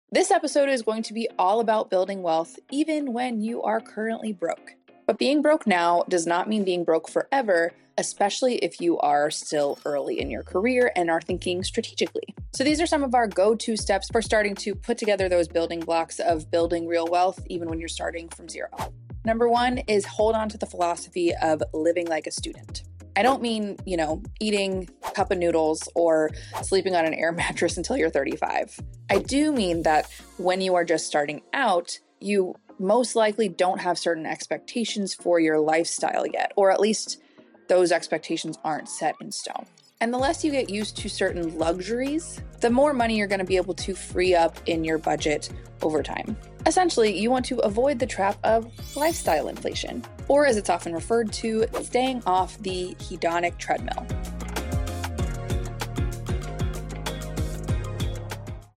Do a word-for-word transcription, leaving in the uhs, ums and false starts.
This episode is going to be all about building wealth even when you are currently broke. But being broke now does not mean being broke forever, especially if you are still early in your career and are thinking strategically. So these are some of our go-to steps for starting to put together those building blocks of building real wealth even when you're starting from zero. Number one is hold on to the philosophy of living like a student. I don't mean, you know, eating a cup of noodles or sleeping on an air mattress until you're thirty-five. I do mean that when you are just starting out, you most likely don't have certain expectations for your lifestyle yet, or at least those expectations aren't set in stone. And the less you get used to certain luxuries, the more money you're going to be able to free up in your budget over time. Essentially, you want to avoid the trap of lifestyle inflation, or as it's often referred to, staying off the hedonic treadmill.